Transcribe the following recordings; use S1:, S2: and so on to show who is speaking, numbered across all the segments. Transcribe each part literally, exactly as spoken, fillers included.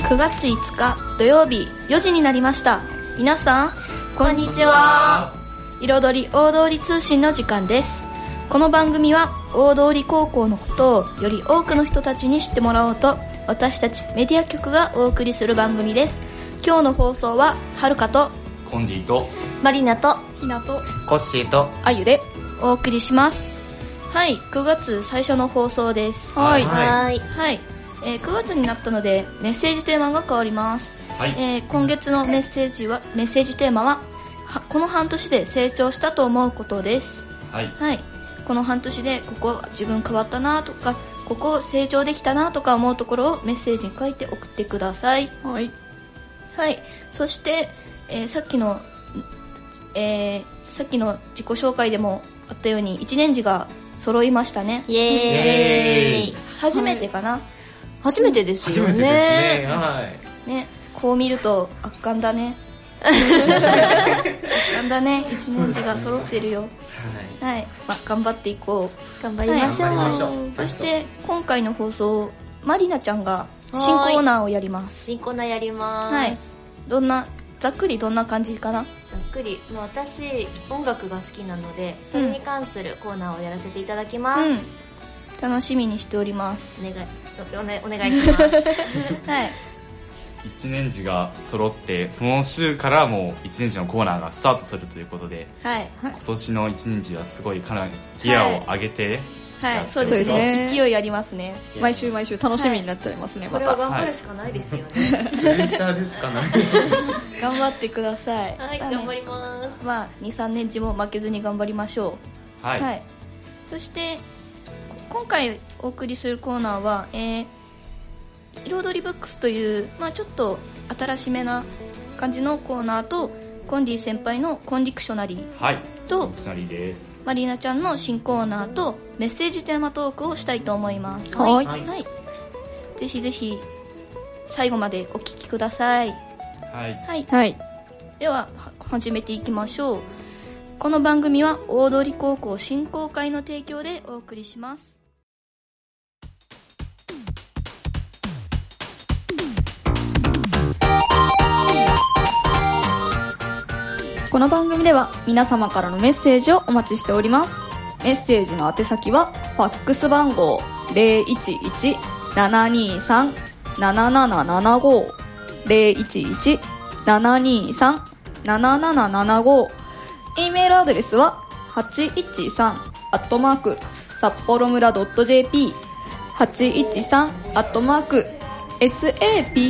S1: くがついつか土曜日よじになりました。皆さんこんにちは。彩り大通り通信の時間です。この番組は大通高校のことをより多くの人たちに知ってもらおうと、私たちメディア局がお送りする番組です。今日の放送ははるかと
S2: コンディと
S3: マリナと
S1: ひなと
S4: コッシーと
S1: あゆでお送りします。はい、くがつ最初の放送です。
S3: はいはい、
S1: はいえー、くがつになったのでメッセージテーマが変わります。はい、えー、今月のメッセージはメッセージテーマははこの半年で成長したと思うことです。はい、はい、この半年でここ自分変わったなとか、ここ成長できたなとか思うところをメッセージに書いて送ってください。はい、はい、そして、えー、さっきの、えー、さっきの自己紹介でもあったようにいちねん次が揃いましたね。
S3: イエーイ。
S1: 初めてかな、はい、
S3: 初めてですよね。初めてですね。はい、
S1: ね、こう見ると圧巻だね。圧巻だね。いちねん次が揃ってるよ。はい、はい、まあ、頑張っていこう。
S3: 頑張りましょう。
S1: はい、そして今回の放送、マリナちゃんが新コーナーをやります。
S3: 新コーナーやります。
S1: はい、どんなざっくりどんな感じかな。
S3: ざっくり、まあ、私音楽が好きなのでそれに関するコーナーをやらせていただきます。
S1: うん、楽しみにしております。
S3: お願い、お, ね、お願いします。
S1: はい。
S2: いちねん次が揃ってその週からもういちねん次のコーナーがスタートするということで、はい、今年のいちねん次はすごいかなりギアを上げて、
S1: はい、はい、そうですね。勢いありますね。
S5: 毎週毎週楽しみになっちゃいますね。
S3: はい、またこれは頑張るしかないですよね。
S4: プレッシャーでしかない。
S1: 頑張ってください。
S3: はい、頑張ります。
S1: まあに、さんねん次も負けずに頑張りましょう。はい。はい、そして今回お送りするコーナーは、えー、彩りブックスという、まあ、ちょっと新しめな感じのコーナーと、コンディ先輩のコンディクショナリー、はい、と
S2: ディクショナリーです。
S1: マリーナちゃんの新コーナーとメッセージテーマトークをしたいと思います。
S5: はい、
S1: はいはい、ぜひぜひ最後までお聞きください。
S2: はい、
S1: はいはい、では始めていきましょう。この番組は大通高校振興会の提供でお送りします。
S5: この番組では皆様からのメッセージをお待ちしております。メッセージの宛先はファックス番号 ゼロいちいち ななにさん ななななななご ゼロいちいち ななにさん なななななご、 E メールアドレスははちいちさん アットマーク札幌村 .jp はちいちさん アットマーク サッ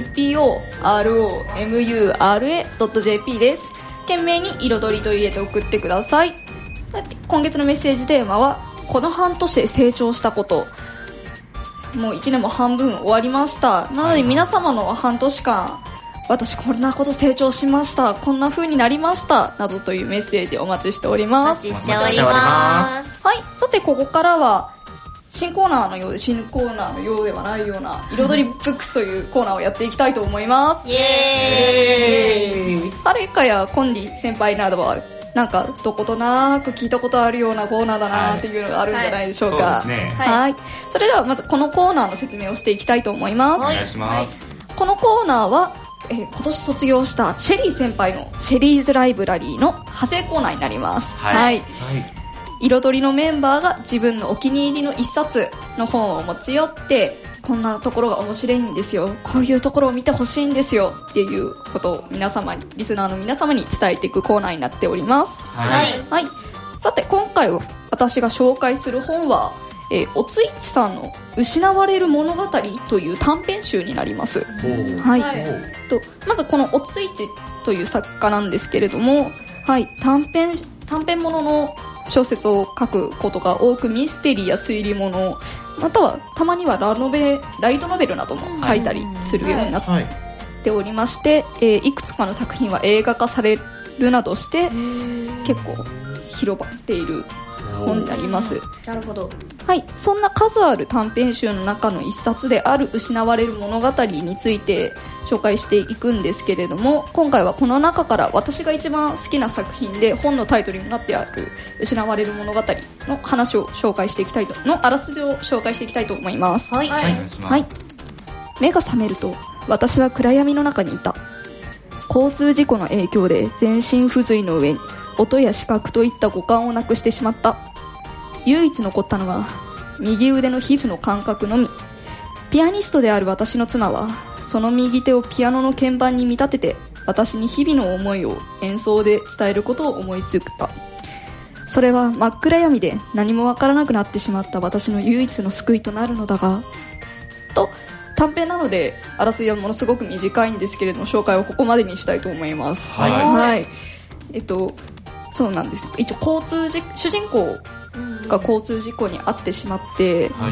S5: ポロ .jp です。懸命に彩りと入れて送ってください。今月のメッセージテーマはこの半年で成長したこと。もういちねんも半分終わりました。なので皆様の半年間、私こんなこと成長しました、こんな風になりましたなどというメッセージお待ちしております。
S3: お待ちしております。
S5: はい、さてここからは新コーナーのようで新コーナーのようではないような彩りブックスというコーナーをやっていきたいと思います。
S3: イエーイ。
S5: はるかやコンディ先輩などはなんかどことなく聞いたことあるようなコーナーだなっていうのがあるんじゃないでしょうか。
S2: はいはい、そうですね。
S5: はい、それではまずこのコーナーの説明をしていきたいと思います。
S2: お願いします。
S5: このコーナーは、えー、今年卒業したシェリー先輩のシェリーズライブラリーの派生コーナーになります。はい、はいはい、彩りのメンバーが自分のお気に入りの一冊の本を持ち寄って、こんなところが面白いんですよ、こういうところを見てほしいんですよっていうことを皆様に、リスナーの皆様に伝えていくコーナーになっております。はい、はい、さて今回私が紹介する本は、えー、おついちさんの失われる物語という短編集になります。はい、はい、とまずこのおついちという作家なんですけれども、はい、短編短編ものの小説を書くことが多く、ミステリーや推理物、またはたまにはラノベライトノベルなども書いたりするようになっておりまして、えー、いくつかの作品は映画化されるなどして結構広まっている本になります。
S1: なるほど。
S5: はい、そんな数ある短編集の中の一冊である失われる物語について紹介していくんですけれども、今回はこの中から私が一番好きな作品で本のタイトルにもなってある失われる物語の話を紹介していきたいとのあらすじを紹介していきたいと思います。
S3: はい、
S2: お願いします。
S5: はい、目が覚めると私は暗闇の中にいた。交通事故の影響で全身不随の上に音や視覚といった五感をなくしてしまった。唯一残ったのは右腕の皮膚の感覚のみ。ピアニストである私の妻はその右手をピアノの鍵盤に見立てて私に日々の思いを演奏で伝えることを思いついた。それは真っ暗闇で何もわからなくなってしまった私の唯一の救いとなるのだが、と短編なのであらすじはものすごく短いんですけれども、紹介はここまでにしたいと思います。はい、はい、えっとそうなんです。一応交通事主人公が交通事故に遭ってしまって、はい、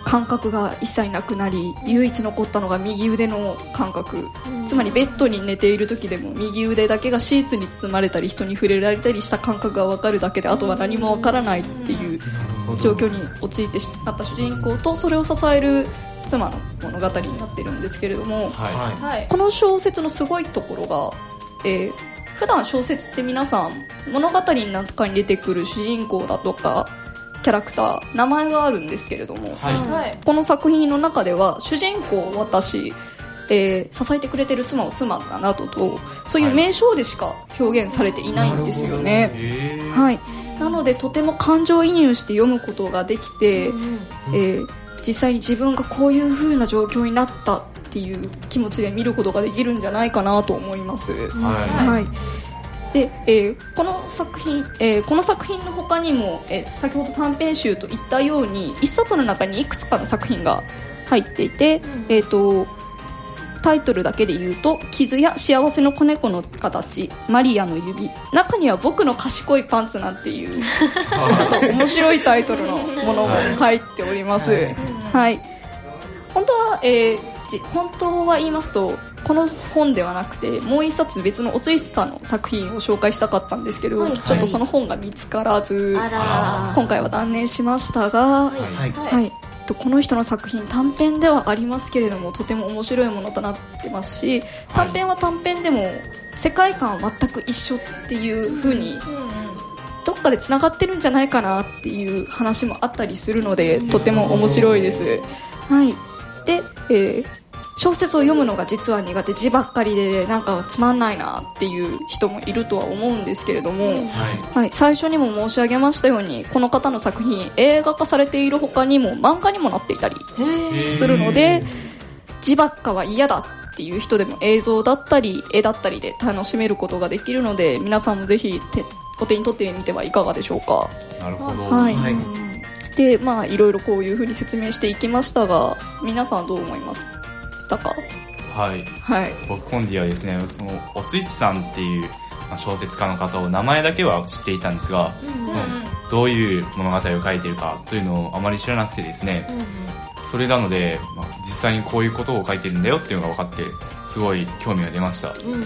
S5: 感覚が一切なくなり、唯一残ったのが右腕の感覚、つまりベッドに寝ている時でも右腕だけがシーツに包まれたり人に触れられたりした感覚が分かるだけで、あとは何も分からないっていう状況に陥ってしまった主人公とそれを支える妻の物語になっているんですけれども、はい、この小説のすごいところが、えー、普段小説って皆さん物語の中に出てくる主人公だとかキャラクター名前があるんですけれども、はい、この作品の中では主人公私、えー、支えてくれてる妻を妻だなどとそういう名称でしか表現されていないんですよね。はい、なのでとても感情移入して読むことができて、うん、えー、実際に自分がこういう風な状況になったっていう気持ちで見ることができるんじゃないかなと思います。はい、はい、で、えー、この作品、えー、この作品の他にも、えー、先ほど短編集と言ったように一冊の中にいくつかの作品が入っていて、うん、えーとタイトルだけで言うと傷や幸せの子猫の形、マリアの指、中には僕の賢いパンツなんていうちょっと面白いタイトルのものも入っております。はい、はい、本当は、えー、本当は言いますとこの本ではなくてもう一冊別のおついさんの作品を紹介したかったんですけど、はいはい、ちょっとその本が見つからず、はい、今回は断念しましたが、はいはいはい、この人の作品短編ではありますけれどもとても面白いものとなってますし、短編は短編でも世界観は全く一緒っていう風にどっかでつながってるんじゃないかなっていう話もあったりするのでとても面白いです。はい、で、えー小説を読むのが実は苦手、字ばっかりでなんかつまんないなっていう人もいるとは思うんですけれども、はいはい、最初にも申し上げましたようにこの方の作品映画化されている他にも漫画にもなっていたりするので、字ばっかは嫌だっていう人でも映像だったり絵だったりで楽しめることができるので、皆さんもぜひ手お手に取ってみてはいかがでしょうか。
S2: なるほど、
S5: はい、はい、でまあいろいろこういう風に説明していきましたが、皆さんどう思いますか。
S2: はい、はい、僕コンディはですね、そのおついちさんっていう小説家の方を名前だけは知っていたんですが、うんうん、そのどういう物語を書いているかというのをあまり知らなくてですね、うんうん、それなので、まあ、実際にこういうことを書いてるんだよっていうのが分かってすごい興味が出ました。うんうん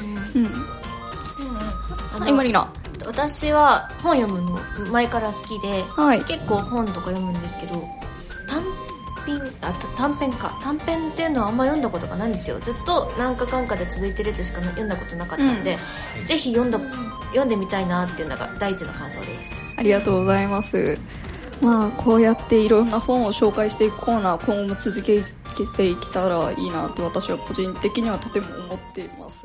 S5: うん、はい、マリナ。
S3: 私は本読むの前から好きで、はい、結構本とか読むんですけど短あ短編か短編っていうのはあんま読んだことがないんですよ。ずっと何かかんかで続いてるやつしか読んだことなかったんで、うん、ぜひ読んだ読んでみたいなっていうのが第一の感想です。
S5: ありがとうございます。まあこうやっていろんな本を紹介していくコーナー今後も続けていけたらいいなと私は個人的にはとても思っています。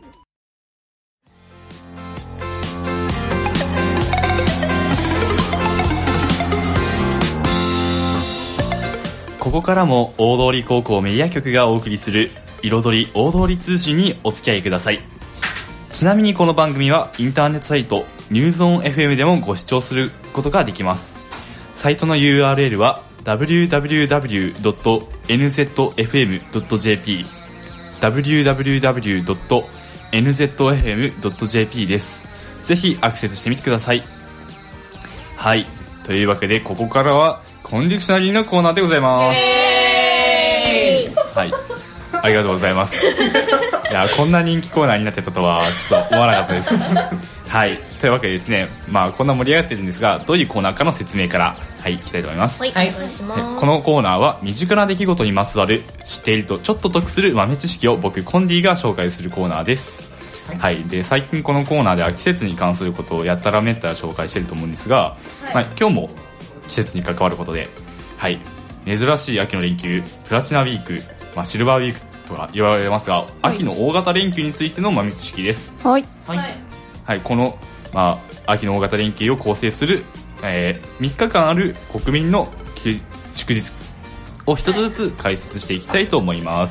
S2: ここからも大通高校メディア局がお送りする彩り大通り通信にお付き合いください。ちなみにこの番組はインターネットサイトニューゾーン エフエム でもご視聴することができます。サイトの ユーアールエル は ダブリューダブリューダブリュードットエヌゼットエフエムドットジェーピー ダブリューダブリューダブリュードットエヌゼットエフエムドットジェーピー です。ぜひアクセスしてみてください。はい、というわけでここからはコンディクショナリーのコーナーでございます。はい、ありがとうございます。いや、こんな人気コーナーになってたとはちょっと思わなかったです。はい、というわけでですね、まあこんな盛り上がってるんですが、どういうコーナーかの説明からはいいきたいと思います。
S3: はい、お願いします。
S2: このコーナーは身近な出来事にまつわる知っているとちょっと得する豆知識を僕コンディが紹介するコーナーです。はい、で最近このコーナーでは季節に関することをやったらめったら紹介してると思うんですが、はい、まあ、今日も季節に関わることで、はい、珍しい秋の連休プラチナウィーク、まあ、シルバーウィークととは言われますが、はい、秋の大型連休についての豆知識です。
S5: はい。
S2: はい。はい、この、まあ、秋の大型連休を構成する、えー、みっかかんある国民の祝日を一つずつ解説していきたいと思います。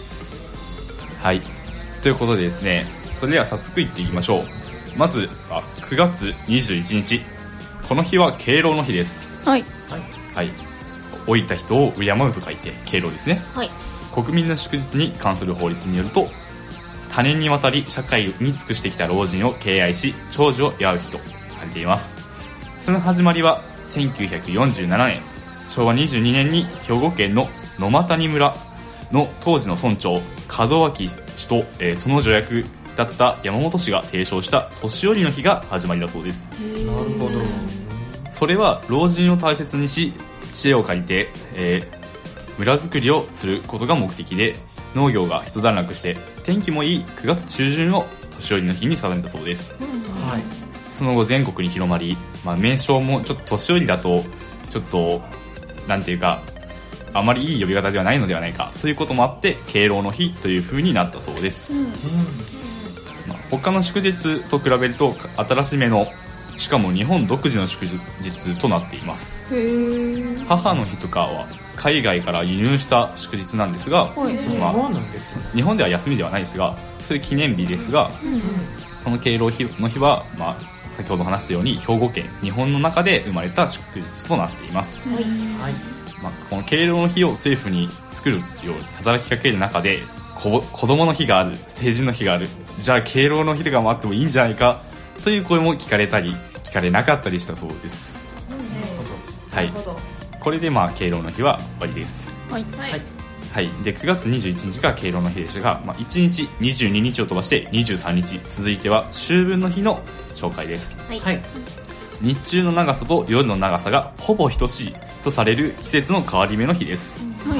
S2: はい。ということでですね、それでは早速いっていきましょう。まずはくがつにじゅういちにち。この日は敬老の日です。
S5: はい。
S2: はい。老いた人を敬うと書いて敬老ですね。
S3: はい。
S2: 国民の祝日に関する法律によると、多年にわたり社会に尽くしてきた老人を敬愛し、長寿を祝う日とされています。その始まりはせんきゅうひゃくよんじゅうななねん、しょうわにじゅうにねんに兵庫県の野間谷村の当時の村長門脇氏と、えー、その助役だった山本氏が提唱した年寄りの日が始まりだそうです。
S4: なるほど。
S2: それは老人を大切にし、知恵を借りて、えー、村づくりをすることが目的で、農業が一段落して天気もいいくがつちゅうじゅんを年寄りの日に定めたそうです。
S4: はい。
S2: その後全国に広まり、まあ、名称もちょっと年寄りだとちょっとなんていうかあまりいい呼び方ではないのではないかということもあって、敬老の日という風になったそうです。うんまあ、他の祝日と比べると新しめの、しかも日本独自の祝日となっています。
S5: へー。
S2: 母の日とかは海外から輸入した祝日なんですが、
S4: はいまあ、そうなんですね。
S2: 日本では休みではないですが、そういう記念日ですが、うんうん、この敬老の日は、まあ、先ほど話したように兵庫県、日本の中で生まれた祝日となっています。はいはいまあ、この敬老の日を政府に作るように働きかける中で、こ子供の日がある、成人の日がある、じゃあ敬老の日とかもあってもいいんじゃないかという声も聞かれたり聞かれなかったりしたそうです。はい。これでまあ敬老の日は終わりです。
S5: はい。
S2: はい。はい。で、くがつにじゅういちにちが敬老の日でしたが、まあ、いちにち、にじゅうににちを飛ばしてにじゅうさんにち、続いては秋分の日の紹介です。
S3: はい。はい、
S2: 日中の長さと夜の長さがほぼ等しいとされる季節の変わり目の日です。はい。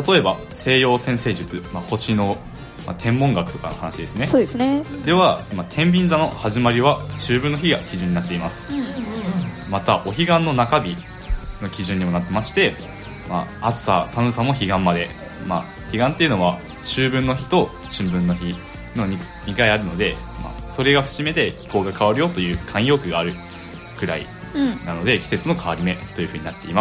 S2: 例えば、西洋占星術、まあ、星の、まあ、天文学とかの話ですね。
S5: そうですね。
S2: では、まあ、天秤座の始まりは秋分の日が基準になっています。うんうんうん、また、お彼岸の中日の基準にもなってまして、まあ、暑さ、寒さも彼岸まで、まあ、彼岸っていうのは秋分の日と春分の日の 2, にかいあるので、まあ、それが節目で気候が変わるよという慣用句があるくらいなので、うん、季節の変わり目という風になっています。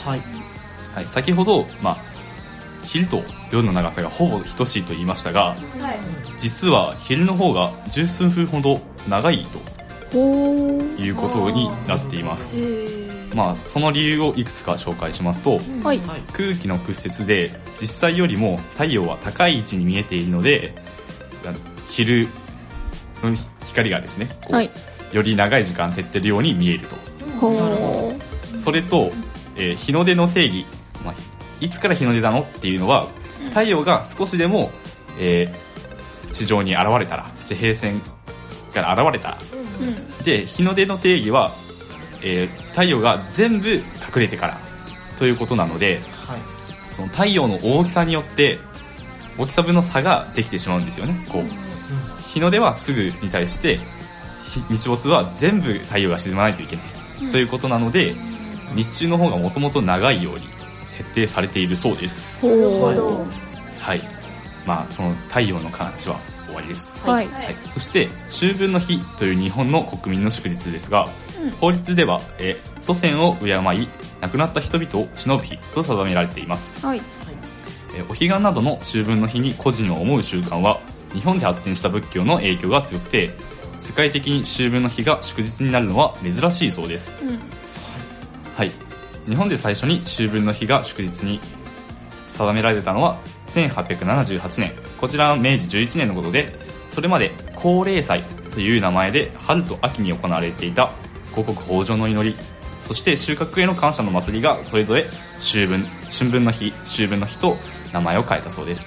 S2: はい。はい、先ほど、まあ、昼と夜の長さがほぼ等しいと言いましたが、はい、実は昼の方が十数分ほど長いということになっています。まあ、その理由をいくつか紹介しますと、はい、空気の屈折で実際よりも太陽は高い位置に見えているので、昼の光がですね、はい、より長い時間照ってるように見えると。それと、えー、日の出の定義、まあ、いつから日の出なのっていうのは、太陽が少しでも、えー、地上に現れたら、地平線から現れたら、うん、で日の出の定義はえー、太陽が全部隠れてからということなので、はい、その太陽の大きさによって大きさ分の差ができてしまうんですよね。こう、うん、日の出はすぐに対して日没は全部太陽が沈まないといけない、うん、ということなので、日中の方がもともと長いように設定されているそうです。
S5: なるほど。
S2: はい。まあその太陽の話は終わりです。
S5: はい。
S2: はい、そして秋分の日という日本の国民の祝日ですが、うん、法律では、えー、祖先を敬い亡くなった人々を偲ぶ日と定められています。はい。えー、お彼岸などの秋分の日に個人を思う習慣は日本で発展した仏教の影響が強くて、世界的に秋分の日が祝日になるのは珍しいそうです。うん、はい。日本で最初に秋分の日が祝日に定められたのはせんはっぴゃくななじゅうはちねん、こちらはめいじじゅういちねんのことで、それまで高齢祭という名前で春と秋に行われていた五穀豊穣の祈り、そして収穫への感謝の祭りがそれぞれ秋分、春分の日、秋分の日と名前を変えたそうです。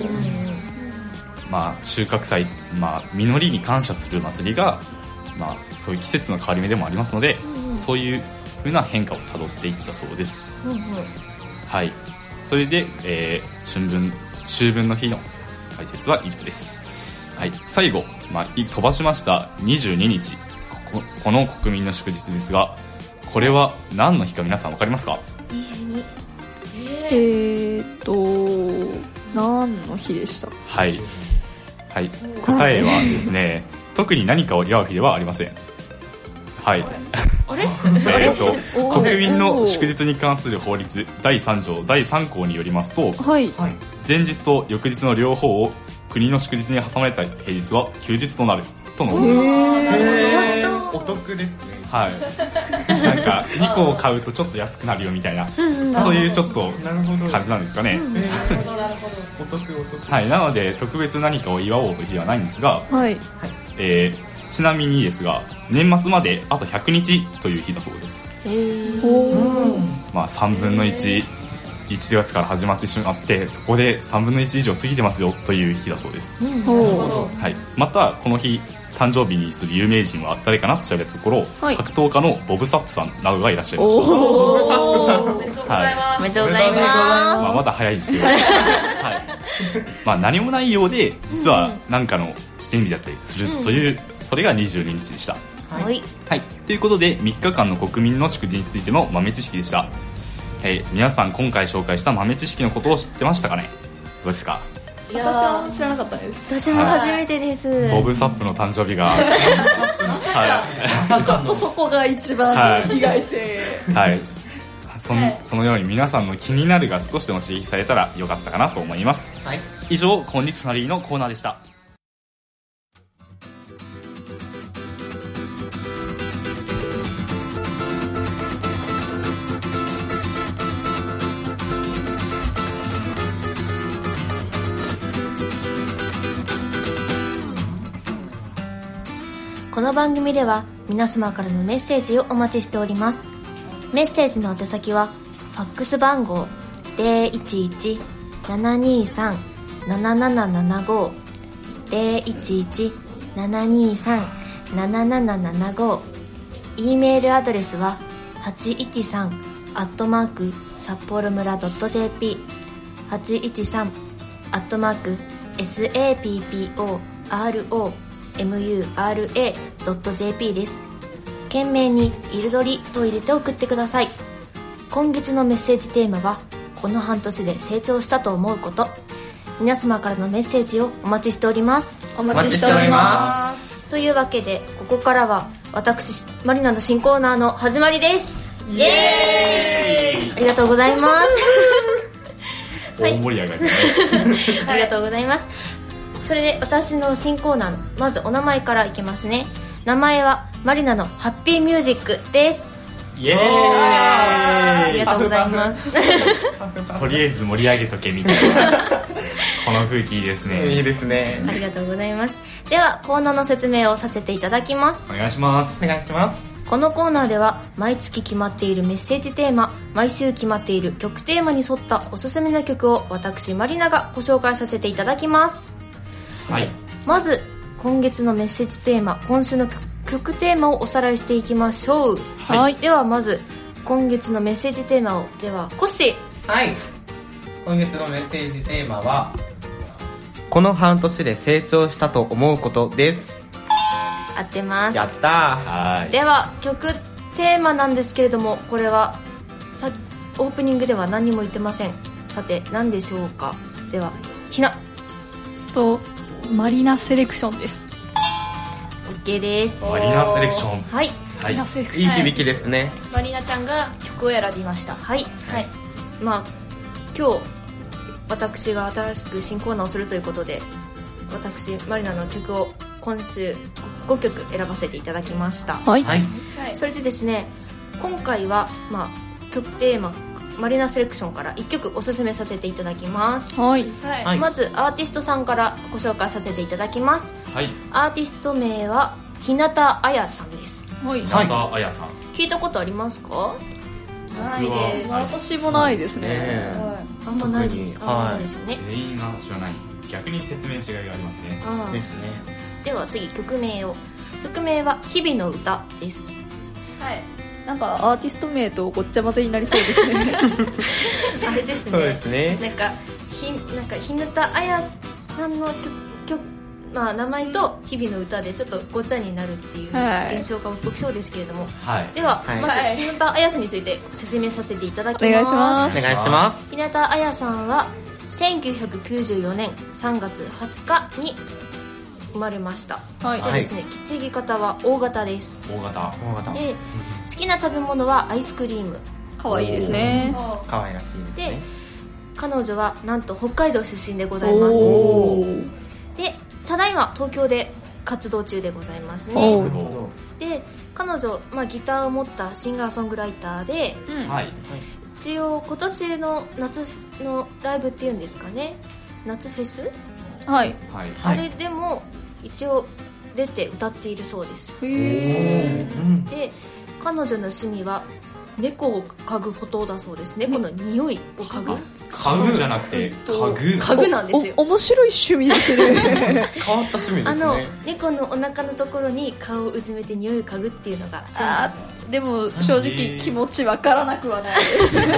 S2: まあ収穫祭、まあ実りに感謝する祭りが、まあそういう季節の変わり目でもありますので、そういう風な変化をたどっていったそうです。はい。それで、えー、春分、秋分の日の解説は以上です。はい。最後、まあ、飛ばしましたにじゅうににち、こ, この国民の祝日ですが、これは何の日か皆さんわかりますか？
S3: にじゅうに。
S5: えーっと、 何の日でした？
S2: はい、はい、答えはですね、特に何かを祝う日ではありません。はい。
S3: あれ
S2: えっと国民の祝日に関する法律だいさん条だいさん項によりますと、
S5: はい、
S2: 前日と翌日の両方を国の祝日に挟まれた平日は休日となるとのことです。
S4: へー、お得ですね。
S2: はい、なんかにこを買うとちょっと安くなるよみたいな、そういうちょっと感じなんですかね。
S4: なるほどなるほど、お得お得。
S2: はい、なので特別何かを祝おうという日ではないんですが、
S5: はい、
S2: えー、ちなみにですが年末まであとひゃくにちという日だそうです。
S3: へー、
S2: まあさんぶんのいち、いちがつから始まってしまって、そこでさんぶんのいち以上過ぎてますよという日だそうです。
S3: うん、なるほど。
S2: はい、またこの日誕生日にする有名人は誰かなと調べたところ、はい、格闘家のボブ・サップさんなどがいらっしゃいました。
S4: ボブ・サップさん、
S3: おめでとうございます。おめでとうございます。
S2: まあ、まだ早いですけど、はい、まあ何もないようで実は何かの記念日だったりするという、うん、それがにじゅうににちでした。
S3: はい、
S2: はい、ということでみっかかんの国民の祝日についての豆知識でした。はい、皆さん今回紹介した豆知識のことを知ってましたかね。どうですか？
S5: 私は知らなかったです。
S3: 私も初めてです。
S2: はい、ボブ・サップの誕生日が
S5: はい、ちょっとそこが一番意外性。
S2: はい、はい、そ, そのように皆さんの気になるが少しでも刺激されたらよかったかなと思います。はい、以上コンディクショナリーのコーナーでした。
S3: この番組では皆様からのメッセージをお待ちしております。メッセージの宛先はファックス番号 ゼロいちいち ななにさん ななななななご ゼロいちいち ななにさん なななななご、 E メールアドレスははちいちさん アットマーク札幌村 .jp はちいちさん アットマーク サポロムラ ドット ジェーピー です。懸命に彩りと入れて送ってください。今月のメッセージテーマはこの半年で成長したと思うこと。皆様からのメッセージをお待ちしております。
S5: お待ちしております。
S3: というわけでここからは私マリナの新コーナーの始まりです。イエーイ、ありがとうございます
S2: 大盛り上がり、ね、
S3: ありがとうございます。それで私の新コーナーのまずお名前からいきますね。名前はマリナのハッピーミュージックです。
S2: イエーイ、
S3: ありがとうございます
S2: とりあえず盛り上げとけみたいなこの空気いいですね。
S4: いいですね。
S3: ありがとうございます。ではコーナーの説明をさせていただきます。
S2: お願いします。
S4: お願いします。
S3: このコーナーでは毎月決まっているメッセージテーマ、毎週決まっている曲テーマに沿ったおすすめの曲を私マリナがご紹介させていただきます。はい、まず今月のメッセージテーマ、今週の 曲, 曲テーマをおさらいしていきましょう。はい、ではまず今月のメッセージテーマを、ではコッシー。
S4: はい、今月のメッセージテーマはこの半年で成長したと思うことです。
S3: 合ってます。
S4: やったー。
S3: はい、では曲テーマなんですけれども、これはさオープニングでは何も言ってません。さて何でしょうか。ではひな
S5: とマリナセレクションです。
S3: OK です。
S2: マリナセレクション、
S3: はい、
S5: はい、いい
S4: 響きですね。
S1: マリナちゃんが曲を選びました。
S3: はい、はい、まあ今日私が新しく新コーナーをするということで、私マリナの曲を今週ごきょく選ばせていただきました。
S5: はい、はい、
S3: それでですね、今回は、まあ、曲テーママリナセレクションからいっきょくおすすめさせていただきます。
S5: はい、
S3: はい、まずアーティストさんからご紹介させていただきます。はい、アーティスト名は日向彩さんです。
S2: はい、日向彩さん、
S3: 聞いたことありますか？
S5: ないです。私もないですね。
S3: はい、あんまないです。あんまないですよね。
S2: 全員が知らない。逆に説明しがいがありますね。
S3: あ
S4: ですね。
S3: では次曲名を。曲名は日々の歌です。
S5: はい。なんかアーティスト名とごっちゃ混ぜになりそうですね。
S3: あれですね。
S4: そうですね。
S3: なんかひなんか日向彩さんの曲曲まあ名前と日々の歌でちょっとごちゃになるっていう現象が起きそうですけれども。はい、では、はい、まず日向彩さんについて説明させていただきます。
S5: お願いします。
S4: お願いします。
S3: 日向彩さんはせんきゅうひゃくきゅうじゅうよねんさんがつはつかに生まれました。はい、でですね、血液型は O 型です。
S2: 大型。
S3: 大型で、好きな食べ物はアイスクリーム。
S5: かわいいですね。
S4: かわいらしいですね。
S3: で、彼女はなんと北海道出身でございます。で、ただいま東京で活動中でございますね。で、彼女、まあ、ギターを持ったシンガーソングライターで、うん、はい、一応今年の夏のライブっていうんですかね、夏フェス、はい、あれでも一応出て歌っているそうです。へー。で、彼女の趣味は猫を嗅ぐことだそうです。猫の匂いを嗅ぐ、
S2: 嗅ぐじゃなくて嗅ぐ
S3: 嗅ぐなんですよ。
S5: お面白い趣味ですね。
S4: 変わった趣味ですね。
S3: あの猫のお腹のところに顔をうずめて匂いを嗅ぐっていうのが趣味なんです。
S5: でも正直気持ちわからなくはない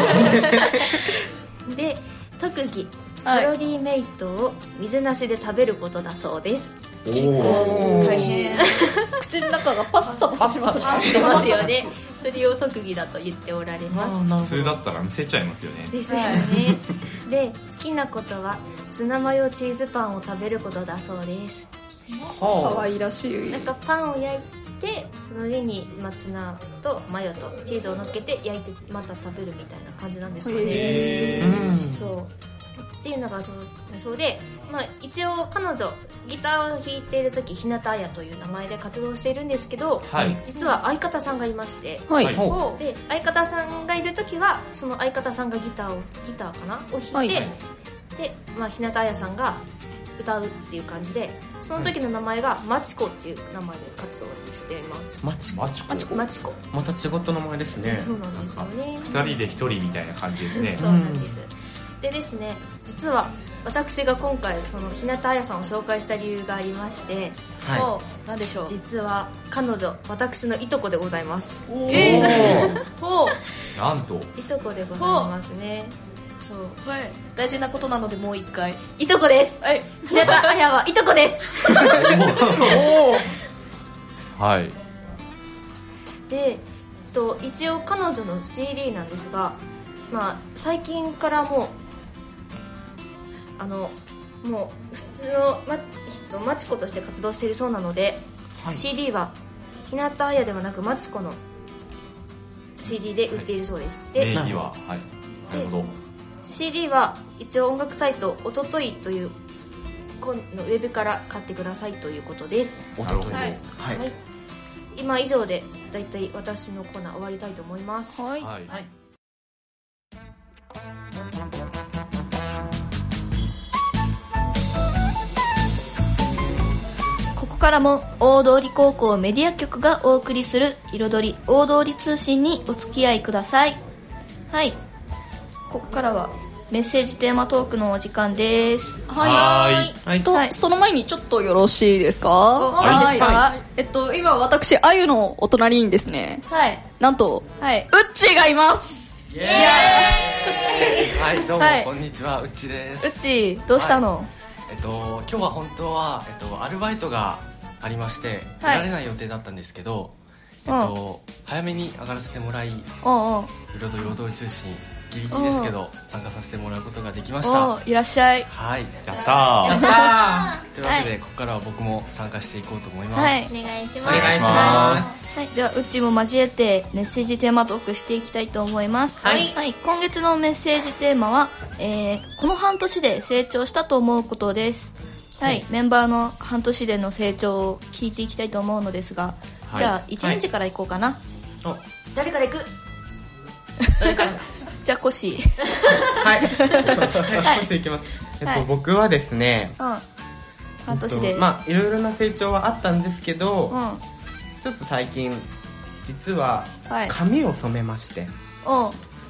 S3: です。で、特技、カロリーメイトを水なしで食べることだそうです。
S5: 結構大変。口の中がパッサパサしますね。
S3: してますよね。それを特技だと言っておられます。
S2: 普通だったらむせちゃいますよね。
S3: ですよね。で、好きなことはツナマヨチーズパンを食べることだそうです。
S5: かわいらしい。
S3: なんかパンを焼いて、その上にツナとマヨとチーズを乗っけて焼いてまた食べるみたいな感じなんですかね。美味しそう。っていうのがそうそうで、まあ、一応彼女ギターを弾いている時、日向彩という名前で活動しているんですけど、はい、実は相方さんがいまして、はい、で相方さんがいる時はその相方さんがギターをギターかなを弾いて、はい、で、まあ、日向彩さんが歌うっていう感じで、その時の名前がマチコっていう名前で活動しています。
S4: マチコマチコ
S3: マチコ
S4: また違った名前ですね。
S3: そうなんですよね。
S2: ふたりでひとりみたいな感じですね。
S3: そうなんです。でですね、実は私が今回その日向彩さんを紹介した理由がありまして、はい、何でしょう。実は彼女、私のいとこでございます。
S5: えー、ほ
S2: うなんと
S3: いとこでございますね。そう、
S5: はい、大事なことなのでもう一回、
S3: いとこです。はい、日向彩はいとこです。
S2: はい。
S3: で、えっと、一応彼女の シーディー なんですが、まあ、最近からもうあのもう普通のマ, マチコとして活動しているそうなので、はい、シーディー は日向彩ではなくマチコの シーディー で売っているそうです。
S2: はい、で、名義は、はい、なるほど。
S3: シーディー は一応音楽サイトおとといというのウェブから買ってくださいということです。
S4: おとといです、はい
S3: はい、今以上でだいたい私のコーナー終わりたいと思います。はい、はいはい。
S1: ここからも大通高校メディア局がお送りする彩り大通通信にお付き合いください。はい、ここからはメッセージテーマトークのお時間です。
S5: はいはいはい、と、はい、その前にちょっとよろしいですか？はい、はい、えっと今私あゆのお隣にですね、はい、なんと、はい、うっちーがいます。イエーイ。
S6: はい、どうも、はい、こんにちは、うっちです。
S1: うっちどうしたの？はい、
S6: えっと今日は本当は、えっと、アルバイトがありまして出られない予定だったんですけど、はい、えっと、早めに上がらせてもらい、おうおう、彩り大通り通信ギリギリですけど参加させてもらうことができました。
S1: いらっしゃい。
S6: はい、
S2: やったーやった
S6: ーというわけで、はい、ここからは僕も参加していこうと思います。はい、
S3: お願いします。
S6: お願いします。
S1: はい、ではうちも交えてメッセージテーマトークしていきたいと思います。はい、はい、今月のメッセージテーマは、えー、この半年で成長したと思うことです。はい、はい、メンバーの半年での成長を聞いていきたいと思うのですが、はい、じゃあいちにちからいこうかな。
S3: はい、誰からいく？
S1: 誰からじゃあコシー。
S4: はい、はい、コシーいきます。えっと、はい、僕はですね、うん、
S1: 半年で、
S4: えっと、まあいろいろな成長はあったんですけど、うん、ちょっと最近実は髪を染めまして、はい、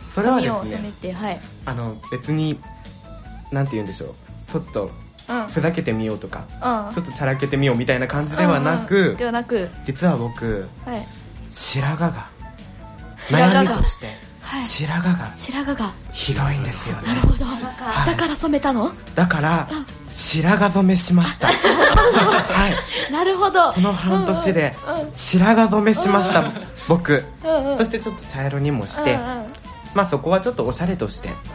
S4: それはですね、髪を染めて、はい、あの別になんて言うんでしょう、ちょっとふざけてみようとか、うん、ちょっとチャラけてみようみたいな感じではなく、うんうん、
S1: ではなく、
S4: 実は僕、はい、白髪が悩みとして、はい、白髪が
S1: 白髪が
S4: ひどいんですよね。
S1: なるほど、はい、だから染めたの？
S4: だから白髪染めしました。はい、
S1: なるほど。
S4: この半年で白髪染めしました、うんうん、僕、うんうん、そしてちょっと茶色にもして、うんうん、まあそこはちょっとおしゃれとして、うん、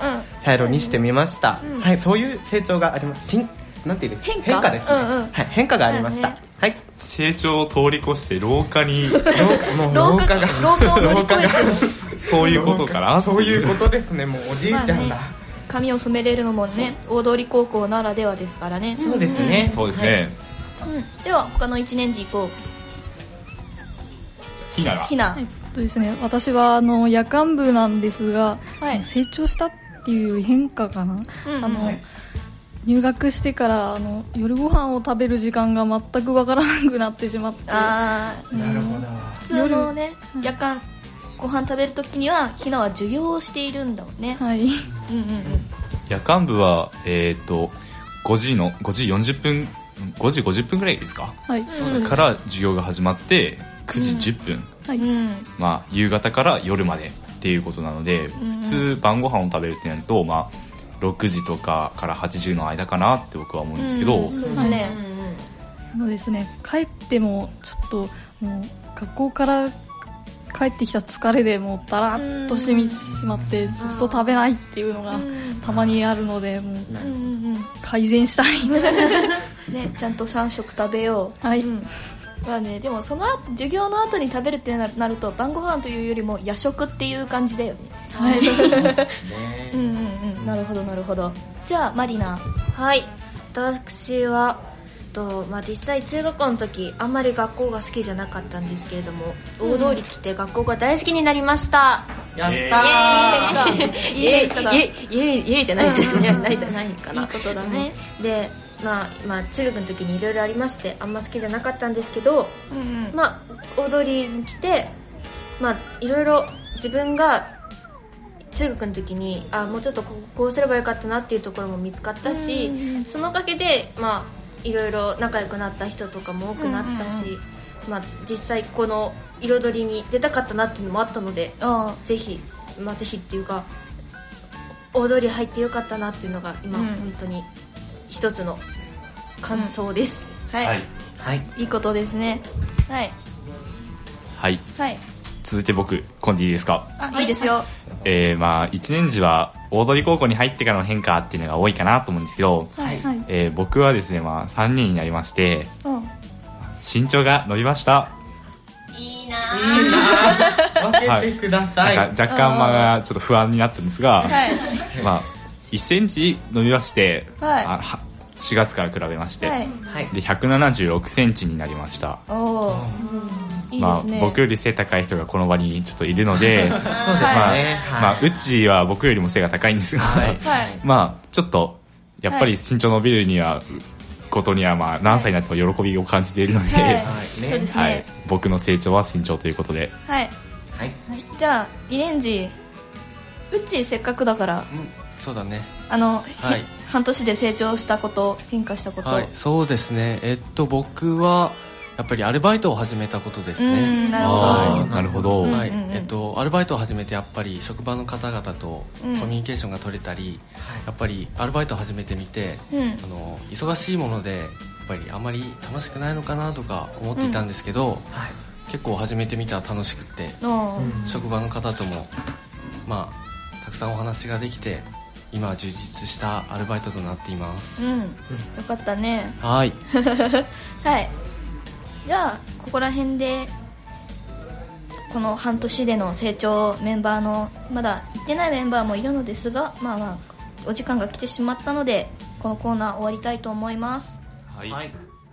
S4: 茶色にしてみました、うん、はい、そういう成長があります。新なんていうですか、変化、変化ですね、うんうん、はい、変化がありました、ね、はい、
S2: 成長を通り越して老化に
S4: 老化もう老化が
S1: 老化を乗り越えて
S2: そういうことかな
S4: そういうことですね。もうおじいちゃんだ、まあね、
S1: 髪を染めれるのもね大通高校ならではですからね。
S4: そうですね、
S2: うん、そうですね、
S1: はい、うん、では他のいちねん次行こう。
S2: ひなが
S1: ひな、
S7: えっとですね、私はあの夜間部なんですが、はい、成長したっていうより変化かな、うんうん、あの、はい、入学してからあの夜ご飯を食べる時間が全くわからなくなってしまって。
S1: あ、
S4: うん、なるほど。
S1: 普通のね、夜間ご飯食べるときにはひなは授業をしているんだもんね。
S7: はい、うんうんうん、
S2: 夜間部は、えー、とごじのごじよんじゅっぷんごじごじゅっぷんぐらいですか、
S7: はい、
S2: から授業が始まってくじじゅっぷん、うん、はい、まあ、夕方から夜までっていうことなので、うん、普通晩ご飯を食べるってなると、まあ、ろくじとかからはちじの間かなって僕は思うんですけど、うん、
S1: そうですね、
S7: そうですね、帰ってもちょっともう学校から帰ってきた疲れでもうだらっとしてみしまってずっと食べないっていうのがたまにあるので、もう改善したい
S1: ね、ちゃんとさん食食べよう。はい、うん、まあね、でもその授業の後に食べるってなると晩ご飯というよりも夜食っていう感じだよね。はいうんうんうん、なるほどなるほど。じゃあマリナ。
S3: はい、私はと、まあ、実際中学校の時あんまり学校が好きじゃなかったんですけれども、うん、大通り来て学校が大好きになりました。
S4: やった
S3: ーイエーイイエーイイエーイイエーイじゃないですねないないかな。
S1: いいことだね。
S3: で、まあ、まあ中学の時にいろいろありましてあんま好きじゃなかったんですけど、うんうん、まあ大通りに来て、まあいろいろ自分が中学の時にあもうちょっとこう、こうすればよかったなっていうところも見つかったし、うんうん、そのおかげでまあいろいろ仲良くなった人とかも多くなったし、うんうんうん、まあ、実際この彩りに出たかったなっていうのもあったので、ぜひ、まあ、ぜひっていうか大通り入ってよかったなっていうのが今、うん、本当に一つの感想です、
S1: うん、はい、はいはい、いいことですね。はい
S2: はい、はい、続いて僕今度いいですか。
S1: あ、いいですよ。
S2: えー、まあいちねん次は大通高校に入ってからの変化っていうのが多いかなと思うんですけど、はい、えー、僕はですね、まあ、さんにんになりまして、うん、身長が伸びました。
S3: いいなぁいい
S4: なぁ分けてください、
S2: はい、なんか若干まがちょっと不安になったんですが、はい、まあ、いっセンチ伸びまして、はい、あしがつから比べまして、はい、でひゃくななじゅうろくセンチになりました。おー、うん、まあ、いいですね。僕より背高い人がこの場にちょっといるのでまあ、まあ、うちは僕よりも背が高いんですが、はい、まあちょっとやっぱり身長伸びるには、はい、ことにはまあ何歳になっても喜びを感じているので、はい
S1: そうですね、はい、
S2: 僕の成長は身長ということで、
S1: はい、はい、じゃあリレンジうちせっかくだから、うん、
S6: そうだね、
S1: あの、はい、半年で成長したこと変化したこと、
S6: はい、そうですね、えっと僕はやっぱりアルバイトを始めたことですね。
S1: なるほど、
S2: はい、なるほど、
S6: はい、えっと、アルバイトを始めてやっぱり職場の方々とコミュニケーションが取れたり、うん、やっぱりアルバイトを始めてみて、うん、あの忙しいものでやっぱりあまり楽しくないのかなとか思っていたんですけど、うん、はい、結構始めてみたら楽しくて、うん、職場の方とも、まあ、たくさんお話ができて今は充実したアルバイトとなっています、うん、
S1: よかったね。
S6: はい
S1: はい、じゃあここら辺でこの半年での成長、メンバーのまだ行ってないメンバーもいるのですが、まあまあお時間が来てしまったのでこのコーナー終わりたいと思います。はい、はい、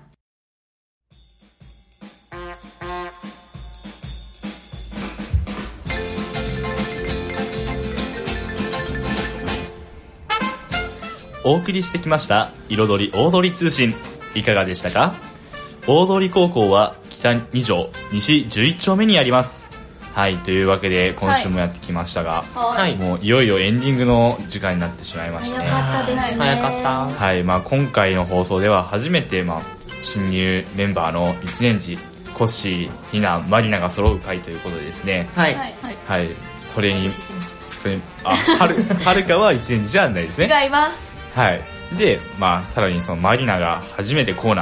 S2: お送りしてきました彩り大通り通信、いかがでしたか。大通高校は北に条西じゅういち丁目にあります。はい、というわけで今週もやってきましたが、はい、もういよいよエンディングの時間になってしまいましたね。
S3: 早かったですね。
S4: 早かった。
S2: はい、まあ、今回の放送では初めて、まあ、新入メンバーのいちねん次コッシー、ひな、マリナが揃う回ということでですね、はい、はい、それにそれあはるはるかはいちねん次じゃないですね。
S1: 違います。
S2: はい、で、まあ、さらにそのマリナが初めてコーナー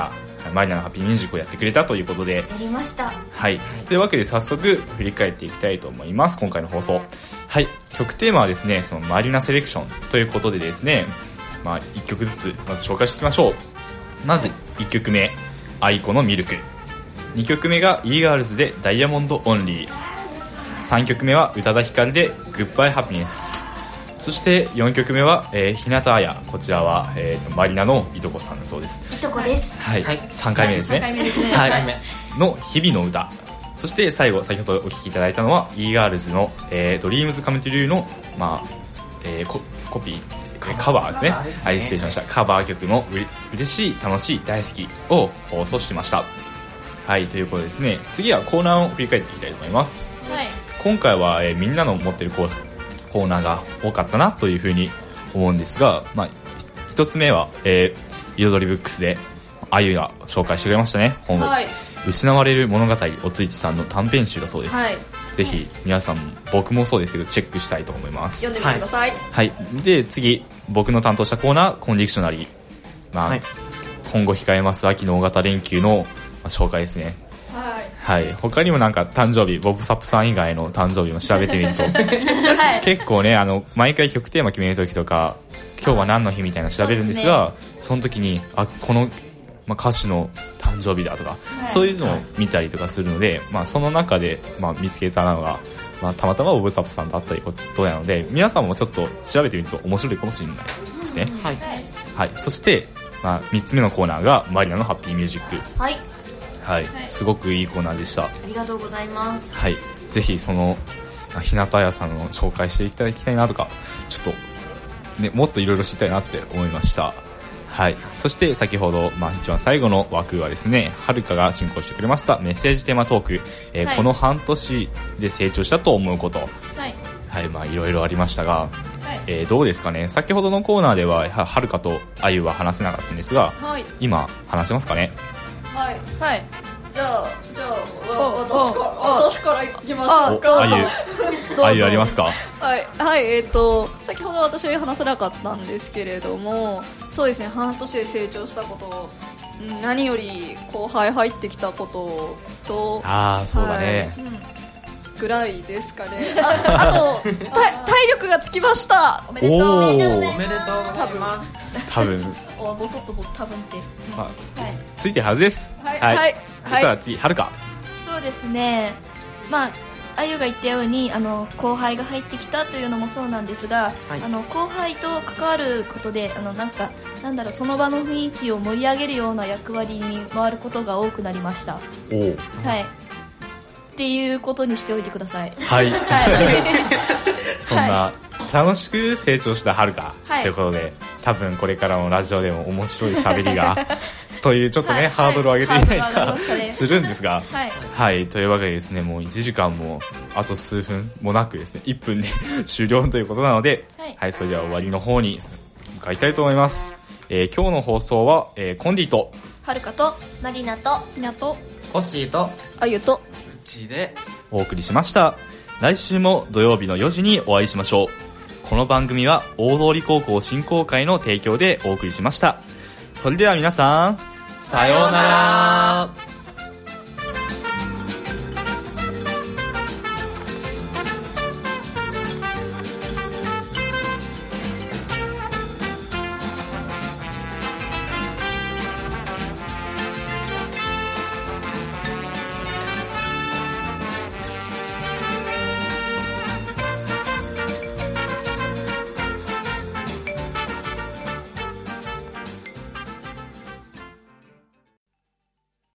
S2: マリナのハッピーミュージックをやってくれたということで、
S3: やりました。
S2: はい、というわけで早速振り返っていきたいと思います。今回の放送、はい、曲テーマはですね、そのマリナセレクションということでですね、まあ、いっきょくずつまず紹介していきましょう。まずいっきょくめ、アイコのミルク。にきょくめが イーガールズでダイヤモンドオンリー。さんきょくめは宇多田ヒカルでグッバイハピネス。そしてよんきょくめは、えー、日向彩。こちらは、えー、とマリナのいとこさんだそうです。
S3: いとこです。
S2: はい、はい、さんかいめですね。
S1: さんかいめですね。
S2: はい、の日々の歌。そして最後、先ほどお聴きいただいたのは イーガールズ の、えー、Dreams Come True の、まあえー、コ, コピーカバーですね。はい、失礼しました。カバー曲のうれ嬉しい、楽しい、大好きを放送しました。はい、ということでですね、次はコーナーを振り返っていきたいと思います。
S3: はい、
S2: 今回は、えー、みんなの持ってるコーコーナーが多かったなというふうに思うんですが、まあ、一つ目は、えー、彩りブックスであゆが紹介してくれましたね、本を、はい、失われる物語、おついちさんの短編集だそうです。はい、ぜひ皆さん、僕もそうですけどチェックしたいと思います。
S1: 読んでみてください。
S2: はい、はい、で次、僕の担当したコーナー、コンディクショナリー、まあ、はい、今後控えます秋の大型連休の、まあ、紹介ですね。はい、他にもなんか誕生日、ボブサップさん以外の誕生日も調べてみると、はい、結構ね、あの毎回曲テーマ決めるときとか、今日は何の日みたいなの調べるんですが、 そ, です、ね、その時にあこの、まあ、歌手の誕生日だとか、はい、そういうのを見たりとかするので、まあ、その中で、まあ、見つけたのが、まあ、たまたまボブサップさんだったということなので、皆さんもちょっと調べてみると面白いかもしれないですね。はい、はい、そして、まあ、みっつめのコーナーがマリナのハッピーミュージック。はい、はい、すごくいいコーナーでした。あ
S3: りがとうございます。
S2: はい、ぜひその日向彩さんの紹介していただきたいなとか、ちょっと、ね、もっといろいろ知りたいなって思いました。はい、そして先ほど、まあ、一番最後の枠はですね、はるかが進行してくれましたメッセージテーマトーク、えーはい、この半年で成長したと思うこと、はい、はい、まあいろいろありましたが、はい、えー、どうですかね。先ほどのコーナーでははるかとあゆは話せなかったんですが、はい、今話せますかね。
S1: はい、はい、じゃあ、じゃあ、私から、私からいきましょうか。
S2: あゆ、あゆありますか。
S5: はい、はい、えーと、先ほど私は話せなかったんですけれども、そうですね、半年で成長したこと、何より後輩入ってきたことと、
S2: ああ、そうだね。
S5: はい、うん、ぐらいですかね。あ, あと体力がつきました。
S1: おめでとう。
S4: おめでとうございます。
S2: 多分。
S1: おぼそっと多分って。
S2: まあ、はい、ついてるはずです。
S5: はい。はい。はい、
S2: そしたら次、はるか。
S1: そうですね。まあ。あゆが言ったように、あの後輩が入ってきたというのもそうなんですが、はい、あの後輩と関わることで、あのなんかなんだろう、その場の雰囲気を盛り上げるような役割に回ることが多くなりました。
S2: お、
S1: はい、っていうことにしておいてください。
S2: はい、はい、そんな楽しく成長したはるか、はい、ということで、多分これからもラジオでも面白い喋りがというちょっとね、はい、ハードルを上げていないかするんですが、はい、はい、というわけでですね、もういちじかんもあと数分もなくですね、いっぷんで終了ということなので、はい、はい、それでは終わりの方に向かいたいと思います。えー、今日の放送は、えー、コンディと
S1: はるかと
S3: マリナと
S1: ひなと
S4: コッシーと
S1: あゆと
S6: うちで
S2: お送りしました。来週も土曜日のよじにお会いしましょう。この番組は大通高校振興会の提供でお送りしました。それでは皆さん、
S4: さようなら。